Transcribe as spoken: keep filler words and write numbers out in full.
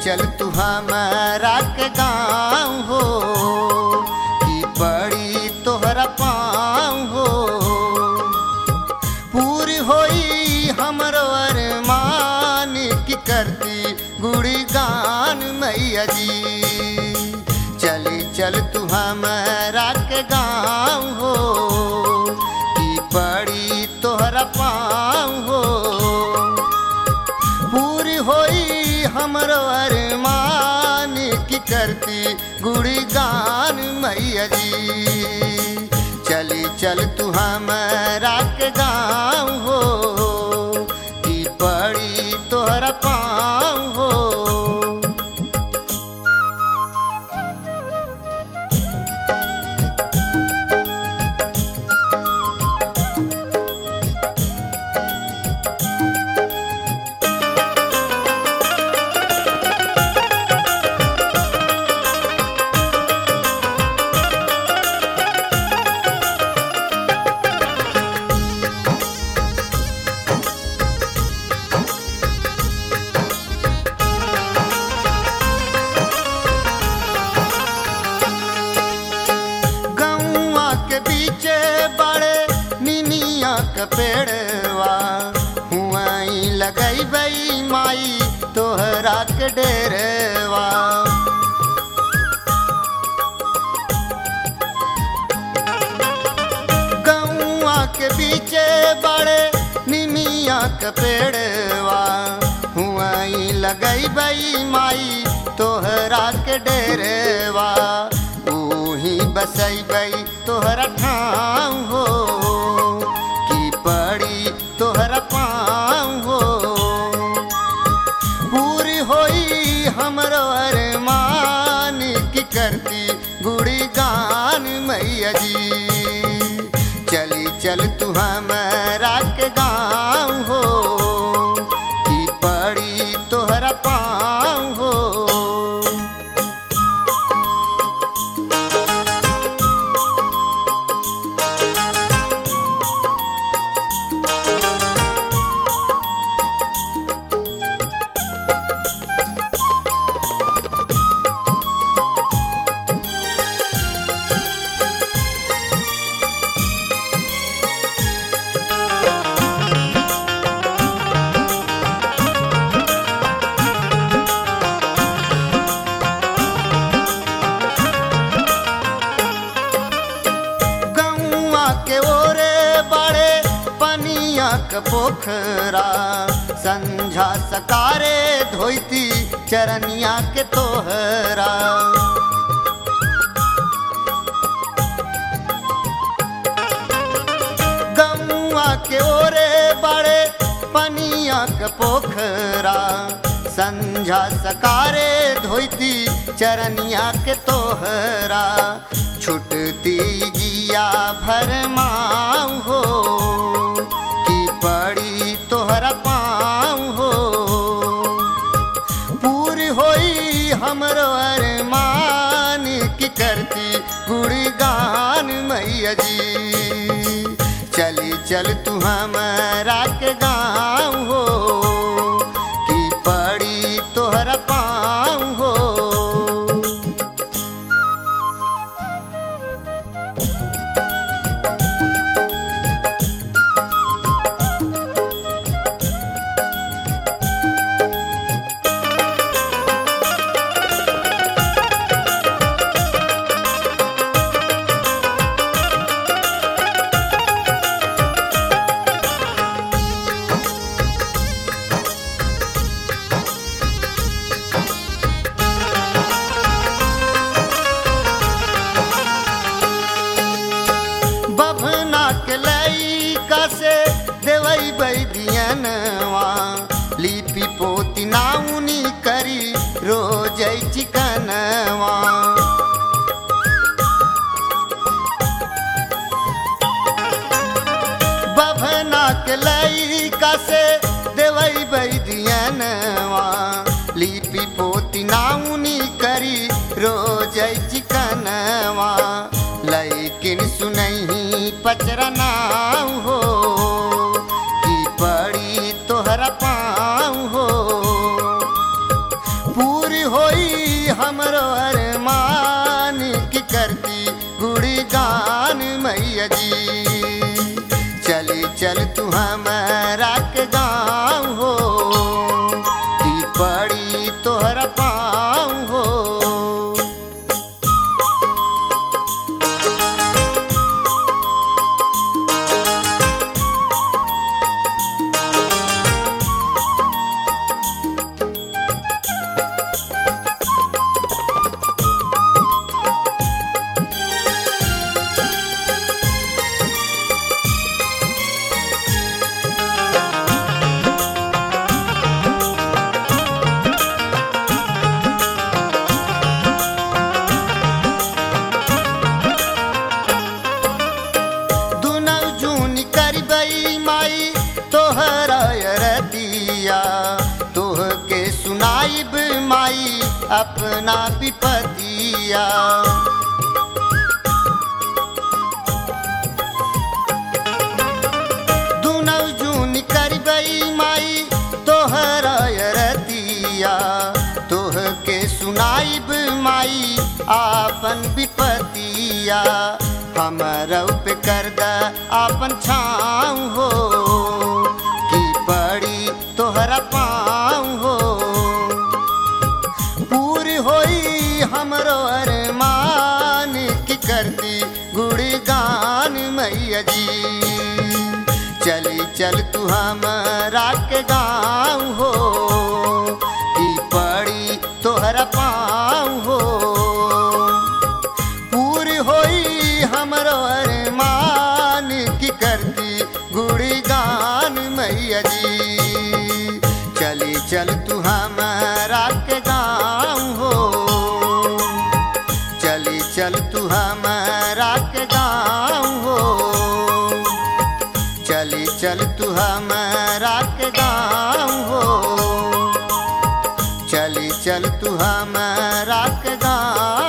चल तू हमारा के गाँव हो कि पड़ी तोहरा पाँव हो। पूरी होई हमरो अरमान की करती गुड़ी गान मैया जी। चली चल तू हमारा के गाँव हो कि पड़ी तोहरा पाँव हो। पूरी होई हमरो अरमान की करती गुड़ी गान मैया जी। चली चल तू हमारा के गाँव हो कि पड़ी तोहरा पाँव हो। के बीचे बड़े निमिया के पेड़वा हुआई लगई बई माई तोहरा के डेरवा। गौआ के बीचे बड़े निमिया के पेड़वा हुआई लगई बई माई तोहरा के डेरवा। बसई बई तोहरा ठाव हो कि पड़ी तोहरा पाँव हो। पूरी होई हमरो अरमान की करती गुड़ी गान मैया जी। चली चल तू हमारा के गाँव हो कि पड़ी तोहरा पाँव हो। के ओरे बड़े पनिया के पोखरा संझा सकारे धोती चरनिया के तोहरा। गौआ के ओरे बड़े पनिया के पोखरा संझा सकारे धोती चरनिया के तोहरा। छुटती जिया भरमाऊ हो कि पड़ी तोहरा पाँव हो। पूरी होई हमरो अरमान की करती गुड़ी गान मैया जी। चली चल तू हमारा के गाँव हो कि पड़ी तोहरा पाँव हो। बभना के लइका से देवई बैदियनवा लिपि पोती नाउनी करी रोज चिकनवा। बभना के लइका से देवई बैदियनवा लिपि पोती नाउनी करी रोज चिकनवा। लेकिन सुनही पचरा नाव हो कि पड़ी तोहरा पाँव हो। पूरी के गाँव हो कि पड़ी तोहरा पाँव हो। तोह के सुनाइब माई अपना विपतिया। दुनौ जून करबई माई तोहरा रतिया, तोह के सुनाइब माई आपन विपतिया। हमरौ पे कर द आपन छाँव हो कि पड़ी तोहरा पाँव हो। पूरी होई हमरो अरमान की करती गुणगान मैया जी। चली चल तू हमरा के गाँव हो कि पड़ी तोहरा पाँव हो। पूरी होई हमरो अरमान की करती गुणगान मैया जी। चली चल तू हमरा के गाँव हो, चली चल तू हमरा के गाँव हो, चली चल तू हमरा के गाँव हो, चली चल तू हमरा के गाँव।